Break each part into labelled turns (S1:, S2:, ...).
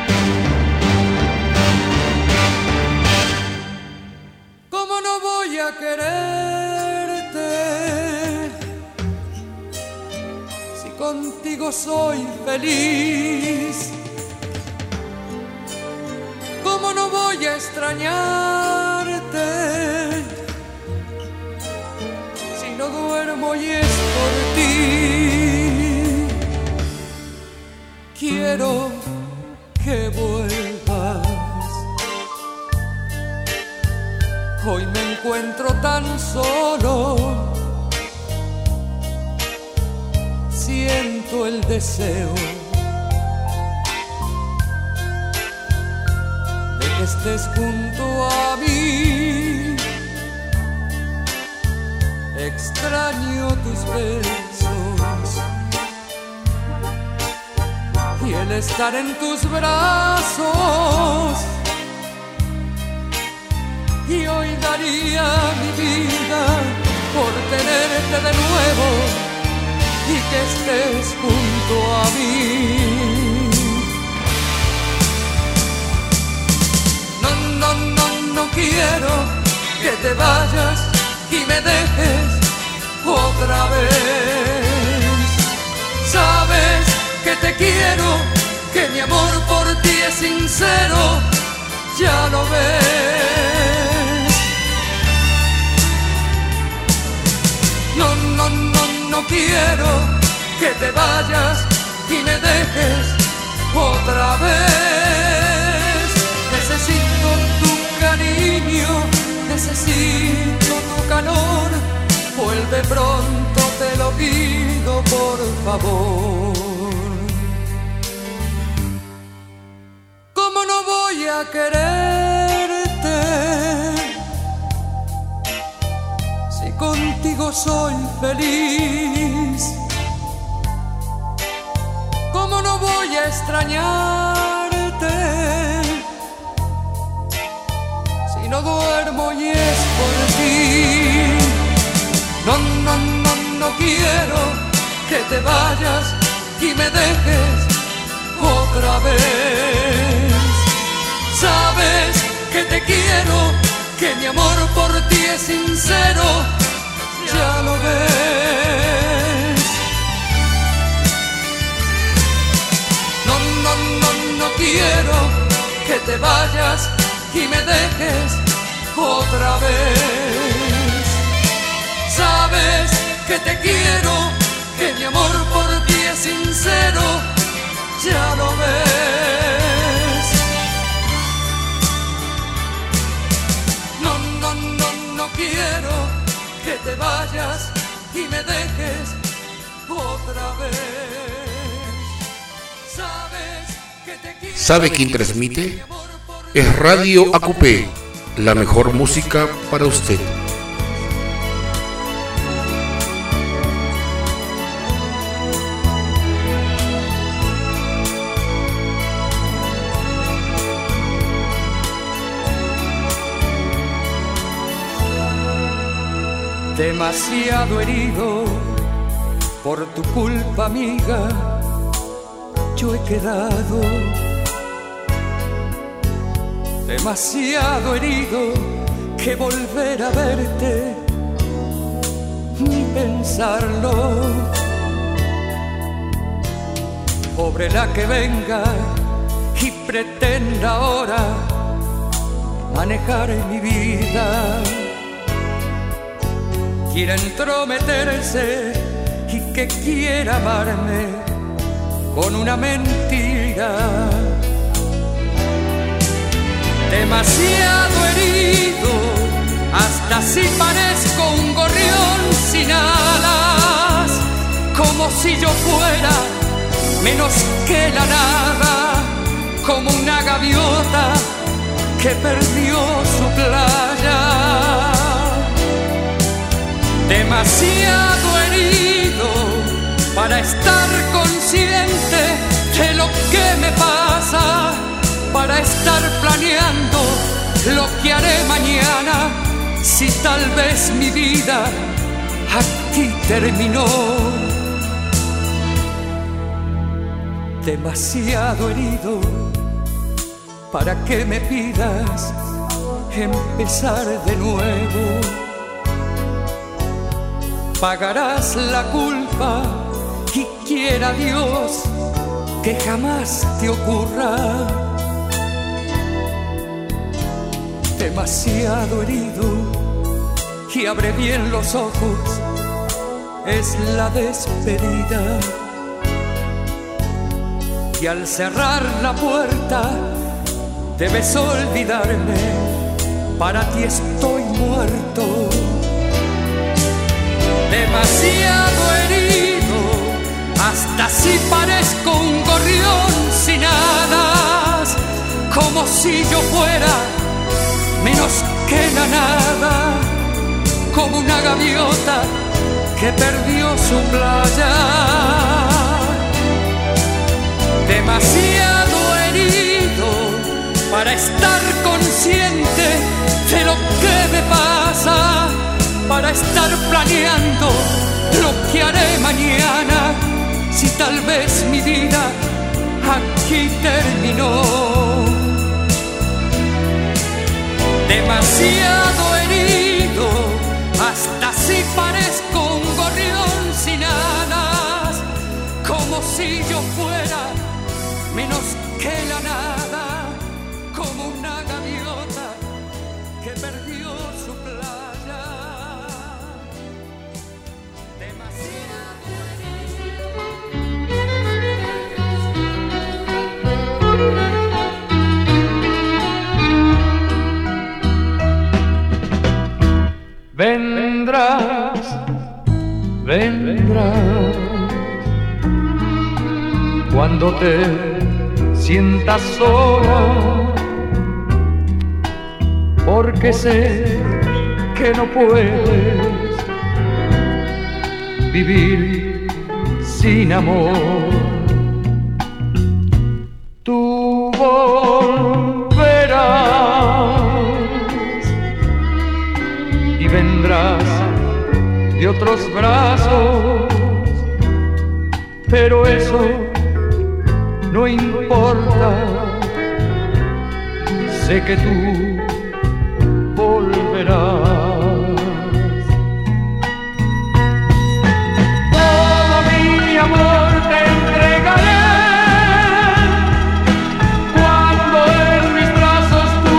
S1: ¿Cómo no voy a quererte si contigo soy feliz? ¿Cómo no voy a extrañarte si no duermo y es por ti? Quiero que vuelvas. Hoy me encuentro tan solo, siento el deseo de que estés junto a mí. Extraño tus besos y el estar en tus brazos. Y hoy daría mi vida por tenerte de nuevo y que estés junto a mí. No, no, no, no quiero que te vayas y me dejes otra vez. Sabes que te quiero, que mi amor por ti es sincero, ya lo ves. No, no, no, no quiero que te vayas y me dejes otra vez. Necesito tu cariño, necesito tu calor. Vuelve pronto, te lo pido por favor. ¿Cómo no voy a quererte si contigo soy feliz? ¿Cómo no voy a extrañarte si no duermo y es por ti? No, no, no, no quiero que te vayas y me dejes otra vez. Sabes que te quiero, que mi amor por ti es sincero, ya lo ves. No, no, no, no quiero que te vayas y me dejes otra vez. Sabes que te quiero, que mi amor por ti es sincero, ya lo ves. No, no, no, no quiero que te vayas y me dejes otra vez. Sabes que te quiero.
S2: ¿Sabe quién transmite? Es Radio ACUPE, la mejor música para usted.
S1: Demasiado herido por tu culpa, amiga, yo he quedado. Demasiado herido que volver a verte ni pensarlo. Pobre la que venga y pretenda ahora manejar mi vida. Quiera entrometerse y que quiera amarme con una mentira. Demasiado herido, hasta si parezco un gorrión sin alas, como si yo fuera menos que la nada, como una gaviota que perdió su playa. Demasiado herido para estar consciente de lo que me pasa, para estar planeando lo que haré mañana, si tal vez mi vida aquí terminó. Demasiado herido para que me pidas empezar de nuevo. Pagarás la culpa y quiera Dios que jamás te ocurra. Demasiado herido y abre bien los ojos, es la despedida. Y al cerrar la puerta debes olvidarme, para ti estoy muerto. Demasiado herido, hasta si parezco un gorrión sin alas, como si yo fuera menos que la nada, como una gaviota que perdió su playa. Demasiado herido para estar consciente de lo que me pasa, para estar planeando lo que haré mañana, si tal vez mi vida aquí terminó. Demasiado herido, hasta si parezco un gorrión sin alas, como si yo fuera menos que la nada, como una gaviota que perdió su playa. Demasiado
S3: vendrás, vendrás cuando te sientas sola, porque sé que no puedes vivir sin amor. Tú volverás y vendrás de otros brazos, pero eso no importa, sé que tú volverás. Todo mi amor te entregaré cuando en mis brazos tú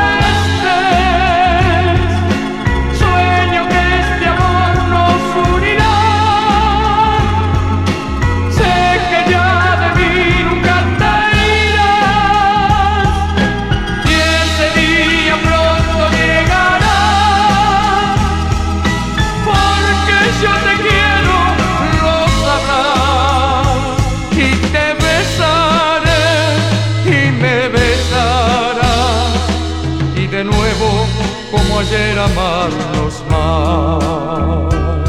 S3: estés. Sueño que este amor nos unirá, sé que ya de mí nunca te irás, y ese día pronto llegará, porque yo te quiero, lo sabrás, y te besaré y me besarás, y de nuevo como ayer amarnos más.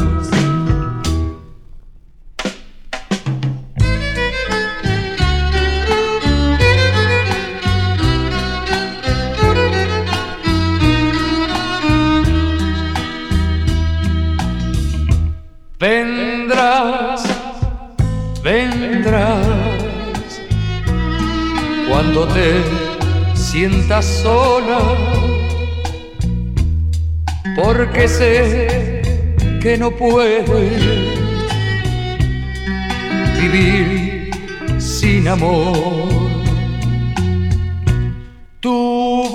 S3: Vendrás, vendrás cuando te sientas sola, porque sé que no puedes vivir sin amor. Tú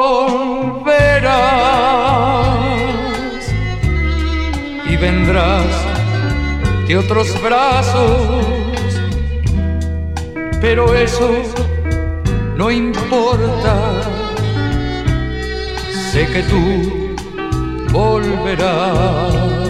S3: volverás y vendrás de otros brazos, pero eso no importa, sé que tú volverás.